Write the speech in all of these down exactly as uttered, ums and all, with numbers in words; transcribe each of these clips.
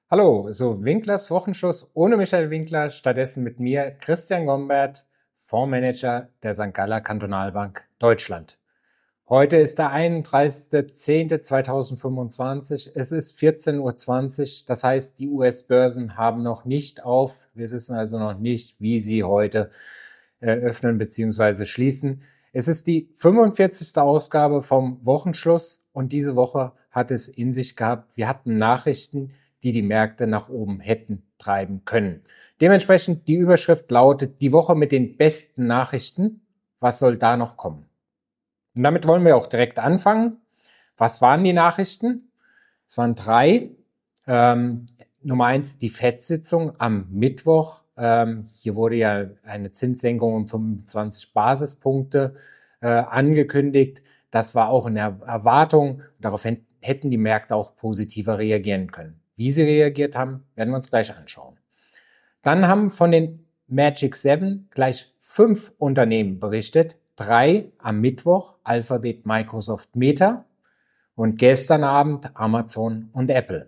Hallo, so Winklers Wochenschuss ohne Michael Winkler, stattdessen mit mir Christian Gombert, Fondsmanager der Sankt Galler Kantonalbank Deutschland. Heute ist der einunddreißigster zehnter zweitausendfünfundzwanzig. Es ist vierzehn Uhr zwanzig, das heißt, die U S-Börsen haben noch nicht auf. Wir wissen also noch nicht, wie sie heute eröffnen bzw. schließen. Es ist die fünfundvierzigste Ausgabe vom Wochenschluss und diese Woche hat es in sich gehabt. Wir hatten Nachrichten, die die Märkte nach oben hätten treiben können. Dementsprechend die Überschrift lautet: Die Woche mit den besten Nachrichten. Was soll da noch kommen? Und damit wollen wir auch direkt anfangen. Was waren die Nachrichten? Es waren drei. Ähm, Nummer eins, die Fed-Sitzung am Mittwoch. Ähm, hier wurde ja eine Zinssenkung um fünfundzwanzig Basispunkte äh, angekündigt. Das war auch eine Erwartung. Darauf hätten die Märkte auch positiver reagieren können. Wie sie reagiert haben, werden wir uns gleich anschauen. Dann haben von den Magic Seven gleich fünf Unternehmen berichtet. Drei am Mittwoch, Alphabet, Microsoft, Meta, und gestern Abend Amazon und Apple.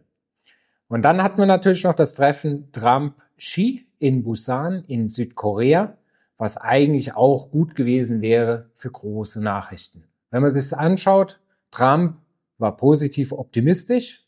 Und dann hatten wir natürlich noch das Treffen Trump-Xi in Busan in Südkorea, was eigentlich auch gut gewesen wäre für große Nachrichten. Wenn man sich das anschaut, Trump war positiv optimistisch,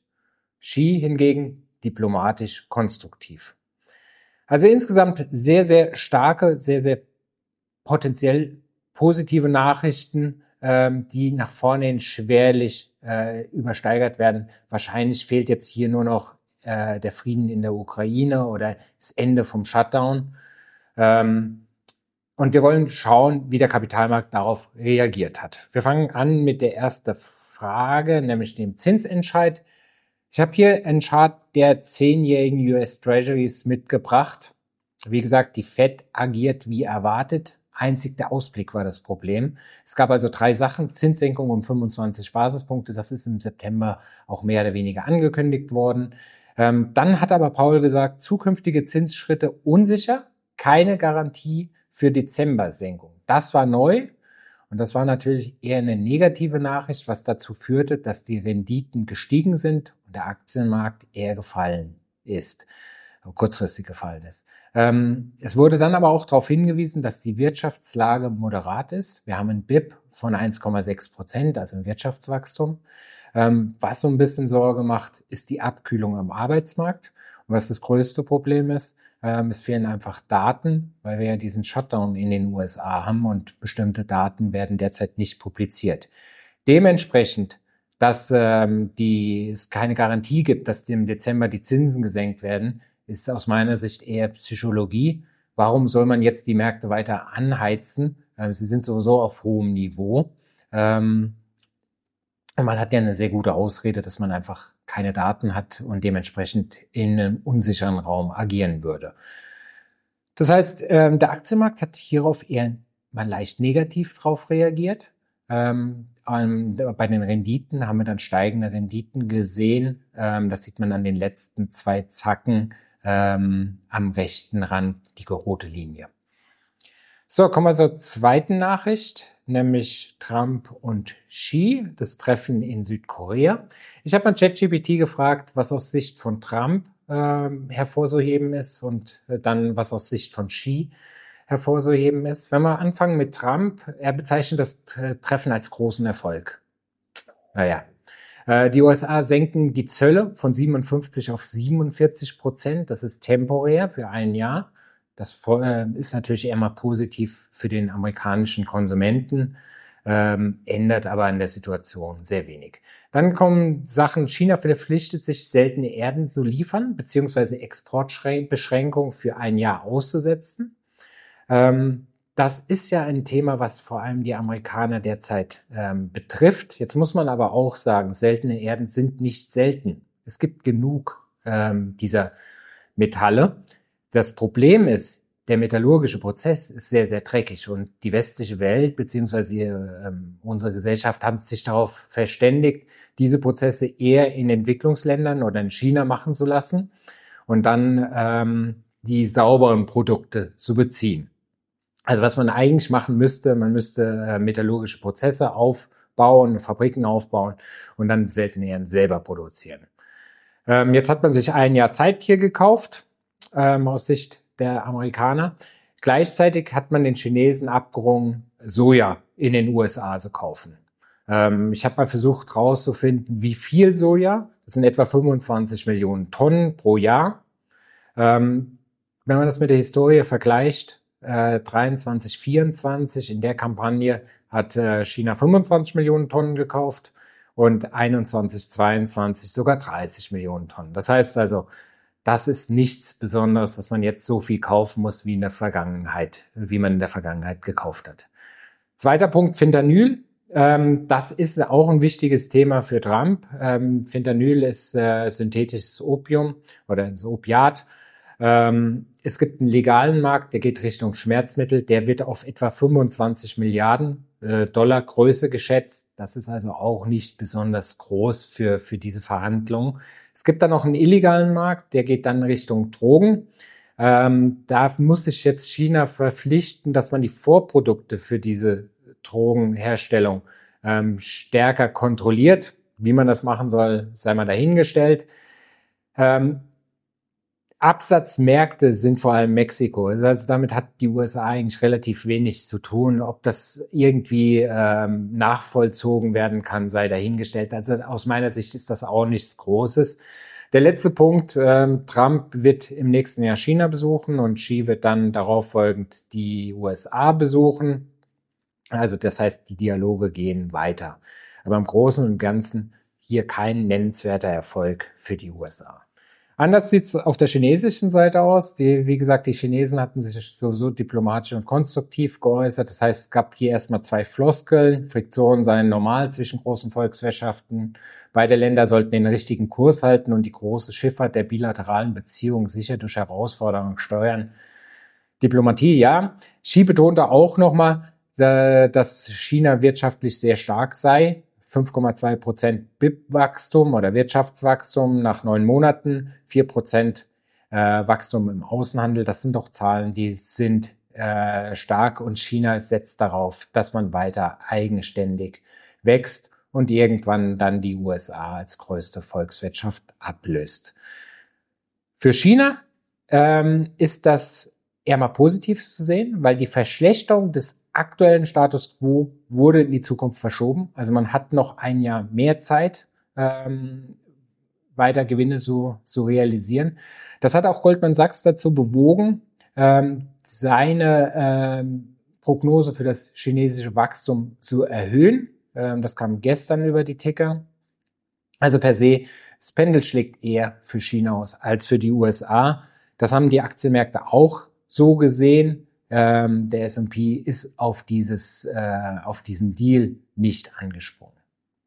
Xi hingegen diplomatisch konstruktiv. Also insgesamt sehr, sehr starke, sehr, sehr potenziell positive Nachrichten, ähm, die nach vorne hin schwerlich äh, übersteigert werden. Wahrscheinlich fehlt jetzt hier nur noch äh, der Frieden in der Ukraine oder das Ende vom Shutdown. Ähm, und wir wollen schauen, wie der Kapitalmarkt darauf reagiert hat. Wir fangen an mit der ersten Frage, nämlich dem Zinsentscheid. Ich habe hier einen Chart der zehnjährigen U S Treasuries mitgebracht. Wie gesagt, die Fed agiert wie erwartet. Einzig der Ausblick war das Problem. Es gab also drei Sachen. Zinssenkung um fünfundzwanzig Basispunkte. Das ist im September auch mehr oder weniger angekündigt worden. Ähm, dann hat aber Paul gesagt, zukünftige Zinsschritte unsicher. Keine Garantie für Dezember-Senkung. Das war neu. Und das war natürlich eher eine negative Nachricht, was dazu führte, dass die Renditen gestiegen sind und der Aktienmarkt eher gefallen ist, kurzfristig gefallen ist. Ähm, es wurde dann aber auch darauf hingewiesen, dass die Wirtschaftslage moderat ist. Wir haben ein B I P von eins Komma sechs Prozent, also ein Wirtschaftswachstum. Ähm, was so ein bisschen Sorge macht, ist die Abkühlung am Arbeitsmarkt. Und was das größte Problem ist, ähm, es fehlen einfach Daten, weil wir ja diesen Shutdown in den U S A haben und bestimmte Daten werden derzeit nicht publiziert. Dementsprechend, dass ähm, die, es keine Garantie gibt, dass im Dezember die Zinsen gesenkt werden, ist aus meiner Sicht eher Psychologie. Warum soll man jetzt die Märkte weiter anheizen? Äh, sie sind sowieso auf hohem Niveau. Ähm, und man hat ja eine sehr gute Ausrede, dass man einfach keine Daten hat und dementsprechend in einem unsicheren Raum agieren würde. Das heißt, ähm, der Aktienmarkt hat hierauf eher mal leicht negativ drauf reagiert. Ähm, ähm, bei den Renditen haben wir dann steigende Renditen gesehen. Ähm, das sieht man an den letzten zwei Zacken ähm, am rechten Rand, die rote Linie. So, kommen wir zur zweiten Nachricht, nämlich Trump und Xi, das Treffen in Südkorea. Ich habe mal ChatGPT gefragt, was aus Sicht von Trump äh, hervorzuheben ist und dann, was aus Sicht von Xi hervorzuheben ist. Wenn wir anfangen mit Trump, er bezeichnet das Treffen als großen Erfolg. Naja, äh, die U S A senken die Zölle von siebenundfünfzig auf siebenundvierzig Prozent. Das ist temporär für ein Jahr. Das äh, ist natürlich eher mal positiv für den amerikanischen Konsumenten, ähm, ändert aber an der Situation sehr wenig. Dann kommen Sachen, China verpflichtet sich, seltene Erden zu liefern, beziehungsweise Exportbeschränkungen für ein Jahr auszusetzen. Ähm, das ist ja ein Thema, was vor allem die Amerikaner derzeit ähm, betrifft. Jetzt muss man aber auch sagen, seltene Erden sind nicht selten. Es gibt genug ähm, dieser Metalle. Das Problem ist, der metallurgische Prozess ist sehr, sehr dreckig und die westliche Welt bzw. Ähm, unsere Gesellschaft haben sich darauf verständigt, diese Prozesse eher in Entwicklungsländern oder in China machen zu lassen und dann ähm, die sauberen Produkte zu beziehen. Also was man eigentlich machen müsste, man müsste äh, metallurgische Prozesse aufbauen, Fabriken aufbauen und dann seltene Erden selber produzieren. Ähm, jetzt hat man sich ein Jahr Zeit hier gekauft, ähm, aus Sicht der Amerikaner. Gleichzeitig hat man den Chinesen abgerungen, Soja in den U S A zu kaufen. Ähm, ich habe mal versucht herauszufinden, wie viel Soja. Das sind etwa fünfundzwanzig Millionen Tonnen pro Jahr. Ähm, wenn man das mit der Historie vergleicht, äh, dreiundzwanzig, vierundzwanzig, in der Kampagne hat äh, China fünfundzwanzig Millionen Tonnen gekauft und einundzwanzig, zweiundzwanzig sogar dreißig Millionen Tonnen. Das heißt also, das ist nichts Besonderes, dass man jetzt so viel kaufen muss wie in der Vergangenheit, wie man in der Vergangenheit gekauft hat. Zweiter Punkt, Fentanyl. Ähm, das ist auch ein wichtiges Thema für Trump. Ähm, Fentanyl ist äh, synthetisches Opium oder ein Opiat. Ähm, es gibt einen legalen Markt, der geht Richtung Schmerzmittel. Der wird auf etwa fünfundzwanzig Milliarden äh, Dollar Größe geschätzt. Das ist also auch nicht besonders groß für, für diese Verhandlungen. Es gibt dann noch einen illegalen Markt, der geht dann Richtung Drogen. Ähm, da muss sich jetzt China verpflichten, dass man die Vorprodukte für diese Drogenherstellung ähm, stärker kontrolliert. Wie man das machen soll, sei mal dahingestellt. Ähm, Absatzmärkte sind vor allem Mexiko. Also damit hat die U S A eigentlich relativ wenig zu tun. Ob das irgendwie ähm, nachvollzogen werden kann, sei dahingestellt. Also aus meiner Sicht ist das auch nichts Großes. Der letzte Punkt, ähm, Trump wird im nächsten Jahr China besuchen und Xi wird dann darauf folgend die U S A besuchen. Also das heißt, die Dialoge gehen weiter. Aber im Großen und Ganzen hier kein nennenswerter Erfolg für die U S A. Anders sieht es auf der chinesischen Seite aus. Die, wie gesagt, die Chinesen hatten sich sowieso diplomatisch und konstruktiv geäußert. Das heißt, es gab hier erstmal zwei Floskeln. Friktionen seien normal zwischen großen Volkswirtschaften. Beide Länder sollten den richtigen Kurs halten und die große Schifffahrt der bilateralen Beziehungen sicher durch Herausforderungen steuern. Diplomatie, ja. Xi betonte auch nochmal, dass China wirtschaftlich sehr stark sei. fünf Komma zwei Prozent B I P-Wachstum oder Wirtschaftswachstum nach neun Monaten, vier Prozent äh, Wachstum im Außenhandel. Das sind doch Zahlen, die sind äh, stark und China setzt darauf, dass man weiter eigenständig wächst und irgendwann dann die U S A als größte Volkswirtschaft ablöst. Für China ähm, ist das eher mal positiv zu sehen, weil die Verschlechterung des aktuellen Status quo wurde in die Zukunft verschoben. Also man hat noch ein Jahr mehr Zeit, ähm, weiter Gewinne zu, zu realisieren. Das hat auch Goldman Sachs dazu bewogen, ähm, seine ähm, Prognose für das chinesische Wachstum zu erhöhen. Ähm, das kam gestern über die Ticker. Also per se, das Pendel schlägt eher für China aus als für die U S A. Das haben die Aktienmärkte auch so gesehen. Ähm, der S und P ist auf dieses, äh, auf diesen Deal nicht angesprungen.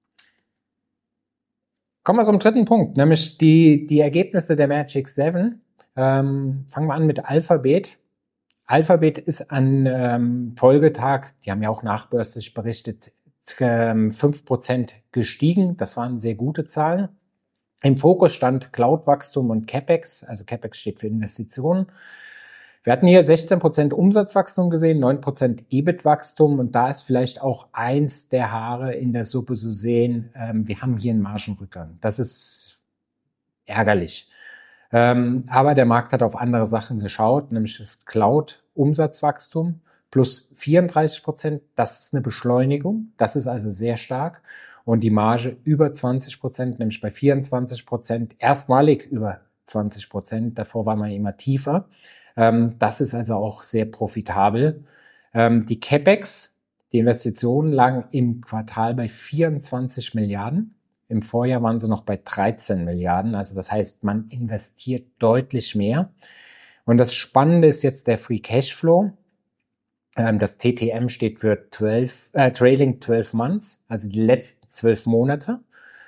Kommen wir zum dritten Punkt, nämlich die, die Ergebnisse der Magic Seven. Ähm, fangen wir an mit Alphabet. Alphabet ist an ähm, Folgetag, die haben ja auch nachbörslich berichtet, ähm, fünf Prozent gestiegen. Das waren sehr gute Zahlen. Im Fokus stand Cloud-Wachstum und CapEx, also CapEx steht für Investitionen. Wir hatten hier sechzehn Prozent Umsatzwachstum gesehen, neun Prozent E B I T-Wachstum und da ist vielleicht auch eins der Haare in der Suppe zu sehen. Ähm, wir haben hier einen Margenrückgang. Das ist ärgerlich. Ähm, aber der Markt hat auf andere Sachen geschaut, nämlich das Cloud-Umsatzwachstum plus vierunddreißig Prozent. Das ist eine Beschleunigung. Das ist also sehr stark. Und die Marge über zwanzig Prozent, nämlich bei vierundzwanzig Prozent, erstmalig über zwanzig Prozent. Davor war man immer tiefer. Das ist also auch sehr profitabel. Die CapEx, die Investitionen lagen im Quartal bei vierundzwanzig Milliarden. Im Vorjahr waren sie noch bei dreizehn Milliarden. Also das heißt, man investiert deutlich mehr. Und das Spannende ist jetzt der Free Cashflow. Das T T M steht für zwölf, äh, Trailing zwölf Months, also die letzten zwölf Monate.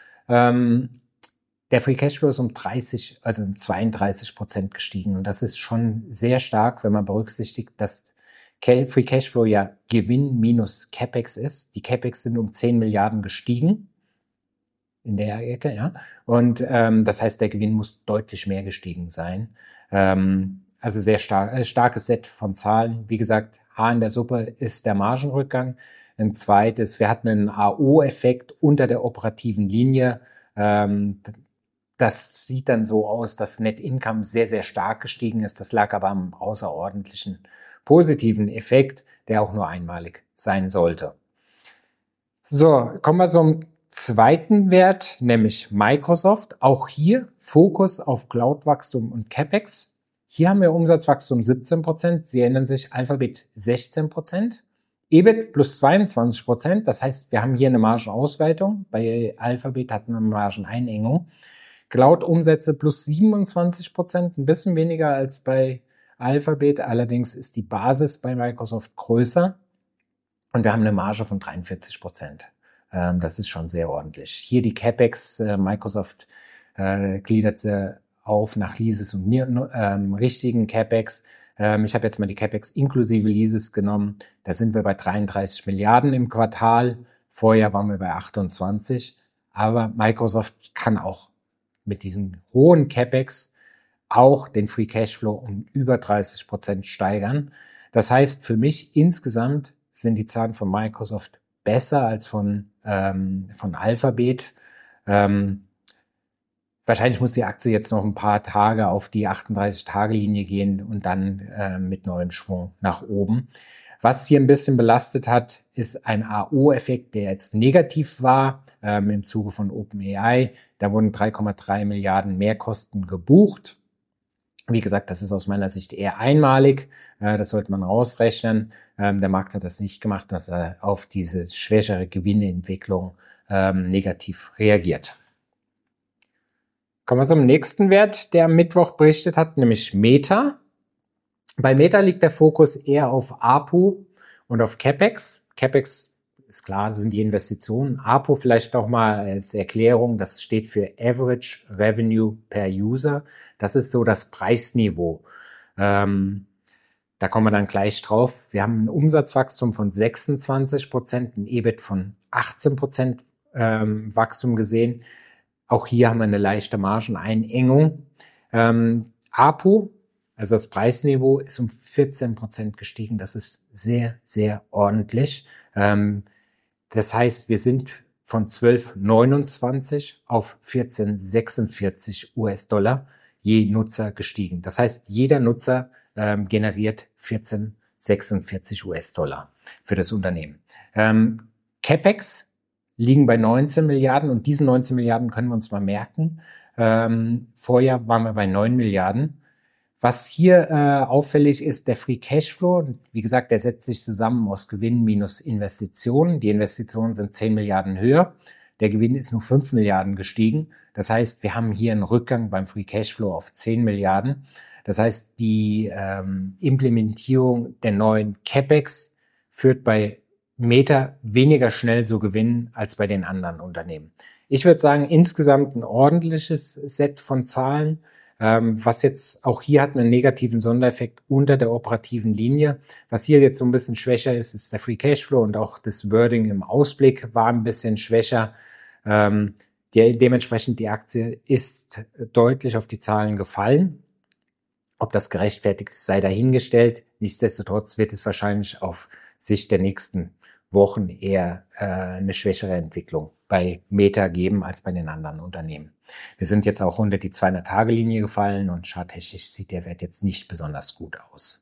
Der Free Cashflow ist um dreißig, also um zweiunddreißig Prozent gestiegen. Und das ist schon sehr stark, wenn man berücksichtigt, dass Free Cashflow ja Gewinn minus CapEx ist. Die CapEx sind um zehn Milliarden gestiegen in der Ecke, ja. Und ähm, das heißt, der Gewinn muss deutlich mehr gestiegen sein. Ähm, also sehr stark, äh, starkes Set von Zahlen. Wie gesagt, Haar in der Suppe ist der Margenrückgang. Ein zweites, wir hatten einen A O-Effekt unter der operativen Linie. Ähm, das sieht dann so aus, dass Net Income sehr, sehr stark gestiegen ist. Das lag aber am außerordentlichen positiven Effekt, der auch nur einmalig sein sollte. So, kommen wir zum zweiten Wert, nämlich Microsoft. Auch hier Fokus auf Cloud-Wachstum und CapEx. Hier haben wir Umsatzwachstum siebzehn Prozent. Sie erinnern sich, Alphabet sechzehn Prozent. E B I T plus zweiundzwanzig Prozent. Das heißt, wir haben hier eine Margenausweitung. Bei Alphabet hatten wir eine Margeneinengung. Cloud-Umsätze plus siebenundzwanzig Prozent. Ein bisschen weniger als bei Alphabet. Allerdings ist die Basis bei Microsoft größer. Und wir haben eine Marge von dreiundvierzig Prozent. Ähm, das ist schon sehr ordentlich. Hier die CapEx. Äh, Microsoft äh, gliedert sie auf nach Leases und ähm, richtigen CapEx. Ähm, ich habe jetzt mal die CapEx inklusive Leases genommen. Da sind wir bei dreiunddreißig Milliarden im Quartal. Vorher waren wir bei achtundzwanzig. Aber Microsoft kann auch mit diesen hohen CapEx auch den Free Cashflow um über dreißig Prozent steigern. Das heißt, für mich insgesamt sind die Zahlen von Microsoft besser als von, ähm, von Alphabet. Ähm, Wahrscheinlich muss die Aktie jetzt noch ein paar Tage auf die achtunddreißig-Tage-Linie gehen und dann äh, mit neuem Schwung nach oben. Was hier ein bisschen belastet hat, ist ein A O-Effekt, der jetzt negativ war ähm, im Zuge von OpenAI. Da wurden drei Komma drei Milliarden Mehrkosten gebucht. Wie gesagt, das ist aus meiner Sicht eher einmalig. Äh, das sollte man rausrechnen. Ähm, der Markt hat das nicht gemacht und hat äh, auf diese schwächere Gewinneentwicklung ähm, negativ reagiert. Kommen wir zum nächsten Wert, der am Mittwoch berichtet hat, nämlich Meta. Bei Meta liegt der Fokus eher auf A P U und auf CapEx. CapEx ist klar, das sind die Investitionen. A P U vielleicht noch mal als Erklärung, das steht für Average Revenue per User. Das ist so das Preisniveau. Ähm, da kommen wir dann gleich drauf. Wir haben ein Umsatzwachstum von sechsundzwanzig Prozent, ein E B I T von achtzehn Prozent ähm, Wachstum gesehen. Auch hier haben wir eine leichte Margeneinengung. Ähm, A P U, also das Preisniveau, ist um vierzehn Prozent gestiegen. Das ist sehr, sehr ordentlich. Ähm, das heißt, wir sind von zwölf Komma neunundzwanzig auf vierzehn Komma sechsundvierzig US-Dollar je Nutzer gestiegen. Das heißt, jeder Nutzer ähm, generiert vierzehn Komma sechsundvierzig US-Dollar für das Unternehmen. Ähm, CapEx liegen bei neunzehn Milliarden und diese neunzehn Milliarden können wir uns mal merken. Ähm, vorher waren wir bei neun Milliarden. Was hier äh, auffällig ist, der Free Cashflow. Wie gesagt, der setzt sich zusammen aus Gewinn minus Investitionen. Die Investitionen sind zehn Milliarden höher. Der Gewinn ist nur fünf Milliarden gestiegen. Das heißt, wir haben hier einen Rückgang beim Free Cashflow auf zehn Milliarden. Das heißt, die ähm, Implementierung der neuen CapEx führt bei Meta weniger schnell so gewinnen als bei den anderen Unternehmen. Ich würde sagen, insgesamt ein ordentliches Set von Zahlen, ähm, was jetzt auch hier hat einen negativen Sondereffekt unter der operativen Linie. Was hier jetzt so ein bisschen schwächer ist, ist der Free Cashflow und auch das Wording im Ausblick war ein bisschen schwächer. Ähm, der, dementsprechend die Aktie ist deutlich auf die Zahlen gefallen. Ob das gerechtfertigt ist, sei dahingestellt. Nichtsdestotrotz wird es wahrscheinlich auf Sicht der nächsten Wochen eher äh, eine schwächere Entwicklung bei Meta geben als bei den anderen Unternehmen. Wir sind jetzt auch unter die zweihundert-Tage-Linie gefallen und charttechnisch sieht der Wert jetzt nicht besonders gut aus.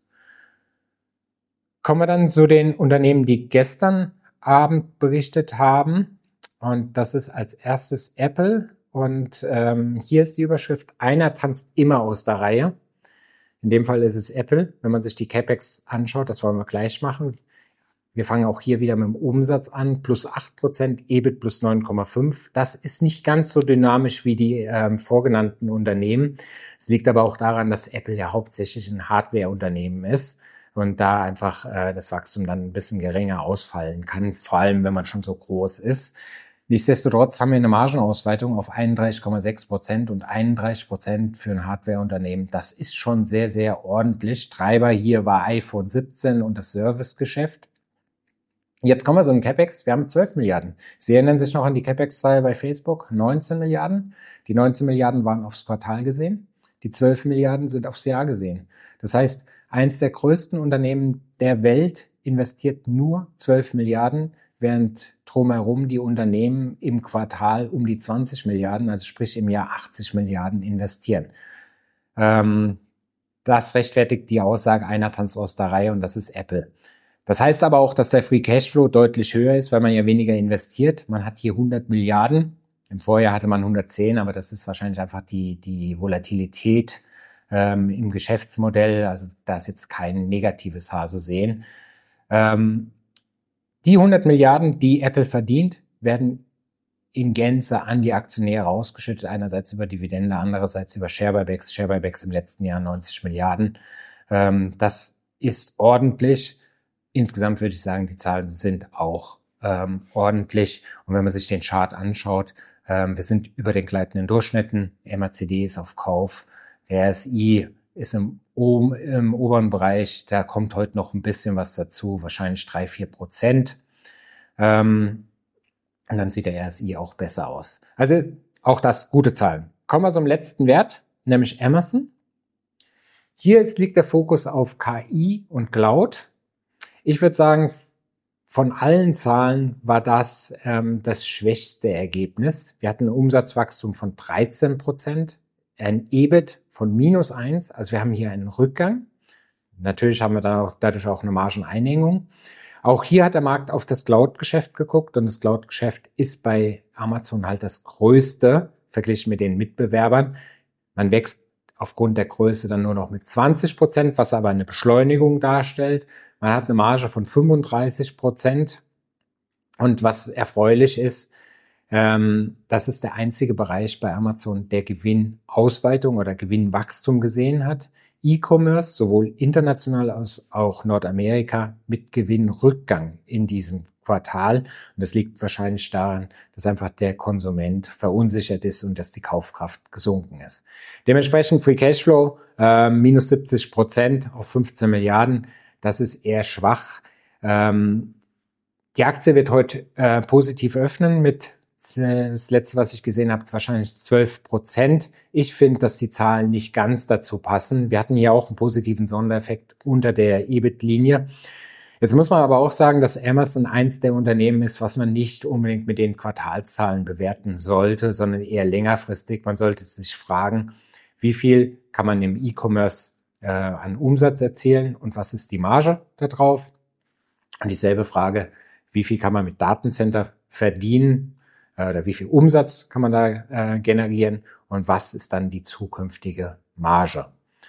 Kommen wir dann zu den Unternehmen, die gestern Abend berichtet haben. Und das ist als erstes Apple. Und ähm, hier ist die Überschrift: Einer tanzt immer aus der Reihe. In dem Fall ist es Apple. Wenn man sich die CapEx anschaut, das wollen wir gleich machen. Wir fangen auch hier wieder mit dem Umsatz an, plus acht Prozent, E B I T plus neun Komma fünf. Das ist nicht ganz so dynamisch wie die ähm, vorgenannten Unternehmen. Es liegt aber auch daran, dass Apple ja hauptsächlich ein Hardware-Unternehmen ist und da einfach äh, das Wachstum dann ein bisschen geringer ausfallen kann, vor allem wenn man schon so groß ist. Nichtsdestotrotz haben wir eine Margenausweitung auf einunddreißig Komma sechs Prozent und einunddreißig Prozent für ein Hardware-Unternehmen. Das ist schon sehr, sehr ordentlich. Treiber hier war iPhone siebzehn und das Servicegeschäft. Jetzt kommen wir zu den CapEx. Wir haben zwölf Milliarden. Sie erinnern sich noch an die CapEx-Zahl bei Facebook? neunzehn Milliarden. Die neunzehn Milliarden waren aufs Quartal gesehen. Die zwölf Milliarden sind aufs Jahr gesehen. Das heißt, eins der größten Unternehmen der Welt investiert nur zwölf Milliarden während drumherum die Unternehmen im Quartal um die zwanzig Milliarden, also sprich im Jahr achtzig Milliarden investieren. Ähm, das rechtfertigt die Aussage, einer tanzt aus der Reihe und das ist Apple. Das heißt aber auch, dass der Free Cashflow deutlich höher ist, weil man ja weniger investiert. Man hat hier hundert Milliarden. Im Vorjahr hatte man hundertzehn, aber das ist wahrscheinlich einfach die, die Volatilität ähm, im Geschäftsmodell. Also da ist jetzt kein negatives Haar zu sehen. Ähm, die hundert Milliarden, die Apple verdient, werden in Gänze an die Aktionäre ausgeschüttet. Einerseits über Dividende, andererseits über Share-Buybacks. Share-Buybacks im letzten Jahr neunzig Milliarden. Ähm, das ist ordentlich. Insgesamt würde ich sagen, die Zahlen sind auch ähm, ordentlich. Und wenn man sich den Chart anschaut, ähm, wir sind über den gleitenden Durchschnitten. M A C D ist auf Kauf. Der R S I ist im, oben, im oberen Bereich. Da kommt heute noch ein bisschen was dazu, wahrscheinlich drei, vier Prozent. Ähm, und dann sieht der R S I auch besser aus. Also auch das gute Zahlen. Kommen wir zum letzten Wert, nämlich Amazon. Hier ist, liegt der Fokus auf K I und Cloud. Ich würde sagen, von allen Zahlen war das ähm, das schwächste Ergebnis. Wir hatten ein Umsatzwachstum von dreizehn Prozent, ein E B I T von minus eins, also wir haben hier einen Rückgang. Natürlich haben wir dann auch, dadurch auch eine Margeneinengung. Auch hier hat der Markt auf das Cloud-Geschäft geguckt und das Cloud-Geschäft ist bei Amazon halt das größte, verglichen mit den Mitbewerbern. Man wächst aufgrund der Größe dann nur noch mit zwanzig Prozent, was aber eine Beschleunigung darstellt. Man hat eine Marge von fünfunddreißig Prozent und was erfreulich ist, ähm, das ist der einzige Bereich bei Amazon, der Gewinnausweitung oder Gewinnwachstum gesehen hat. E-Commerce, sowohl international als auch Nordamerika, mit Gewinnrückgang in diesem Quartal. Und das liegt wahrscheinlich daran, dass einfach der Konsument verunsichert ist und dass die Kaufkraft gesunken ist. Dementsprechend Free Cashflow äh, minus siebzig Prozent auf fünfzehn Milliarden. Das ist eher schwach. Ähm, die Aktie wird heute äh, positiv öffnen mit, äh, das letzte, was ich gesehen habe, wahrscheinlich zwölf Prozent. Ich finde, dass die Zahlen nicht ganz dazu passen. Wir hatten hier auch einen positiven Sondereffekt unter der E B I T-Linie. Jetzt muss man aber auch sagen, dass Amazon eins der Unternehmen ist, was man nicht unbedingt mit den Quartalszahlen bewerten sollte, sondern eher längerfristig. Man sollte sich fragen, wie viel kann man im E-Commerce äh, an Umsatz erzielen und was ist die Marge da drauf? Und dieselbe Frage, wie viel kann man mit Datencenter verdienen äh, oder wie viel Umsatz kann man da äh, generieren und was ist dann die zukünftige Marge?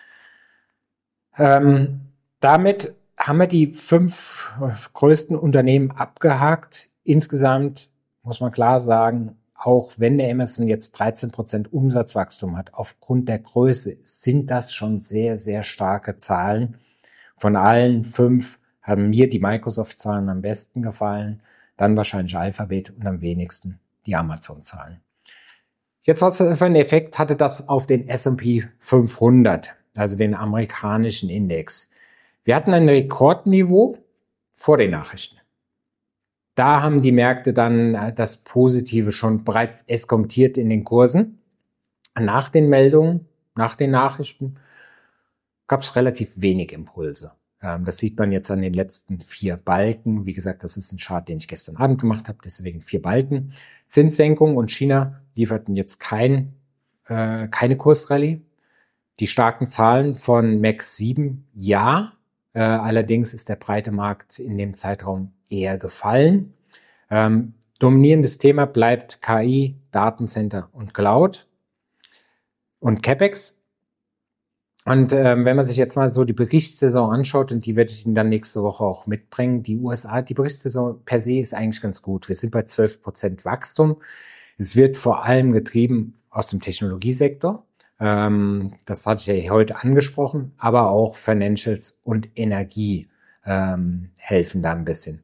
Ähm, damit haben wir die fünf größten Unternehmen abgehakt. Insgesamt muss man klar sagen, auch wenn der Amazon jetzt dreizehn Prozent Umsatzwachstum hat, aufgrund der Größe sind das schon sehr, sehr starke Zahlen. Von allen fünf haben mir die Microsoft-Zahlen am besten gefallen, dann wahrscheinlich Alphabet und am wenigsten die Amazon-Zahlen. Jetzt, was für einen Effekt hatte das auf den S und P fünfhundert, also den amerikanischen Index? Wir hatten ein Rekordniveau vor den Nachrichten. Da haben die Märkte dann das Positive schon bereits eskontiert in den Kursen. Nach den Meldungen, nach den Nachrichten gab es relativ wenig Impulse. Das sieht man jetzt an den letzten vier Balken. Wie gesagt, das ist ein Chart, den ich gestern Abend gemacht habe, deswegen vier Balken. Zinssenkung und China lieferten jetzt kein, äh, keine Kursrallye. Die starken Zahlen von M A X sieben, ja. Äh, allerdings ist der breite Markt in dem Zeitraum eher gefallen. Ähm, dominierendes Thema bleibt K I, Datencenter und Cloud und CapEx. Und ähm, wenn man sich jetzt mal so die Berichtssaison anschaut, und die werde ich Ihnen dann nächste Woche auch mitbringen, die U S A, die Berichtssaison per se ist eigentlich ganz gut. Wir sind bei zwölf Prozent Wachstum. Es wird vor allem getrieben aus dem Technologiesektor. Ähm, das hatte ich ja heute angesprochen, aber auch Financials und Energie ähm, helfen da ein bisschen.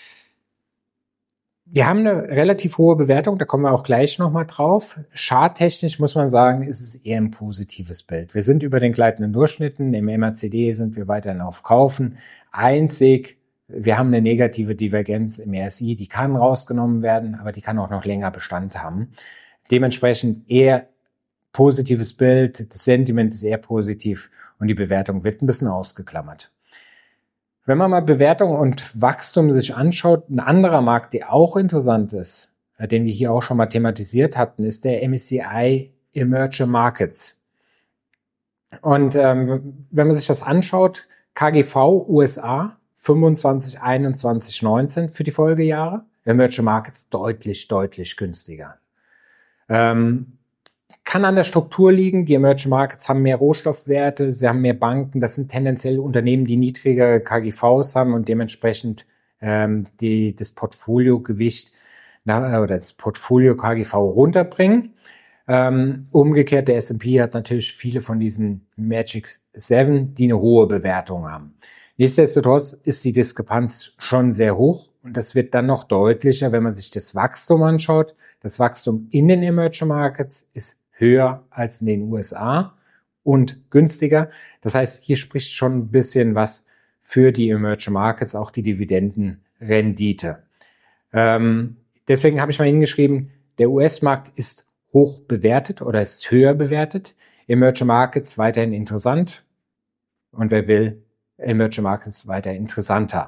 Wir haben eine relativ hohe Bewertung, da kommen wir auch gleich nochmal drauf. Charttechnisch muss man sagen, ist es eher ein positives Bild. Wir sind über den gleitenden Durchschnitten, im M A C D sind wir weiterhin auf Kaufen. Einzig, wir haben eine negative Divergenz im R S I, die kann rausgenommen werden, aber die kann auch noch länger Bestand haben. Dementsprechend eher positives Bild, das Sentiment ist eher positiv und die Bewertung wird ein bisschen ausgeklammert. Wenn man mal Bewertung und Wachstum sich anschaut, ein anderer Markt, der auch interessant ist, den wir hier auch schon mal thematisiert hatten, ist der M S C I Emerging Markets. Und ähm, wenn man sich das anschaut, K G V U S A fünfundzwanzig, einundzwanzig, neunzehn für die Folgejahre, Emerging Markets deutlich, deutlich günstiger. Ähm, kann an der Struktur liegen, die Emerging Markets haben mehr Rohstoffwerte, sie haben mehr Banken, das sind tendenziell Unternehmen, die niedrigere K G Vs haben und dementsprechend ähm, die, das Portfoliogewicht na, oder das Portfolio K G V runterbringen. Ähm, umgekehrt, der S und P hat natürlich viele von diesen Magic Seven, die eine hohe Bewertung haben. Nichtsdestotrotz ist die Diskrepanz schon sehr hoch und das wird dann noch deutlicher, wenn man sich das Wachstum anschaut. Das Wachstum in den Emerging Markets ist höher als in den U S A und günstiger. Das heißt, hier spricht schon ein bisschen was für die Emerging Markets, auch die Dividendenrendite. Ähm, deswegen habe ich mal hingeschrieben, der U S-Markt ist hoch bewertet oder ist höher bewertet. Emerging Markets weiterhin interessant und wer will, Emerging Markets weiter interessanter.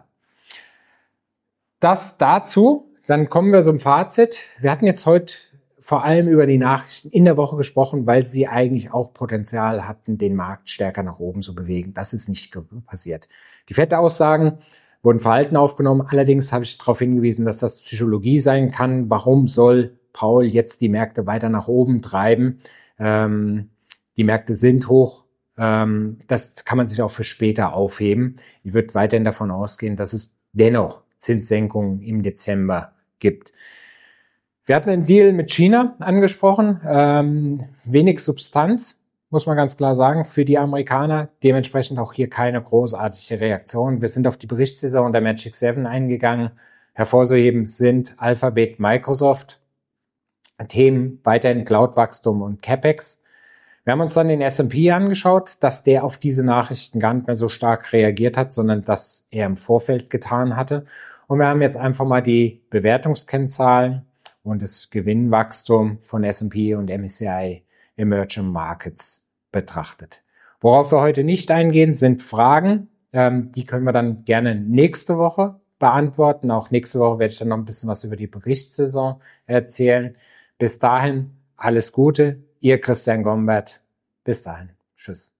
Das dazu, dann kommen wir zum Fazit. Wir hatten jetzt heute vor allem über die Nachrichten in der Woche gesprochen, weil sie eigentlich auch Potenzial hatten, den Markt stärker nach oben zu bewegen. Das ist nicht passiert. Die Fed-Aussagen wurden verhalten aufgenommen. Allerdings habe ich darauf hingewiesen, dass das Psychologie sein kann. Warum soll Paul jetzt die Märkte weiter nach oben treiben? Ähm, die Märkte sind hoch. Ähm, das kann man sich auch für später aufheben. Ich würde weiterhin davon ausgehen, dass es dennoch Zinssenkungen im Dezember gibt. Wir hatten einen Deal mit China angesprochen. Ähm, wenig Substanz, muss man ganz klar sagen, für die Amerikaner. Dementsprechend auch hier keine großartige Reaktion. Wir sind auf die Berichtssaison der Magic Seven eingegangen. Hervorzuheben sind Alphabet, Microsoft, Themen weiterhin Cloud-Wachstum und CapEx. Wir haben uns dann den S und P angeschaut, dass der auf diese Nachrichten gar nicht mehr so stark reagiert hat, sondern das er im Vorfeld getan hatte. Und wir haben jetzt einfach mal die Bewertungskennzahlen und das Gewinnwachstum von S und P und M S C I Emerging Markets betrachtet. Worauf wir heute nicht eingehen, sind Fragen. Ähm, die können wir dann gerne nächste Woche beantworten. Auch nächste Woche werde ich dann noch ein bisschen was über die Berichtssaison erzählen. Bis dahin alles Gute. Ihr Christian Gombert. Bis dahin. Tschüss.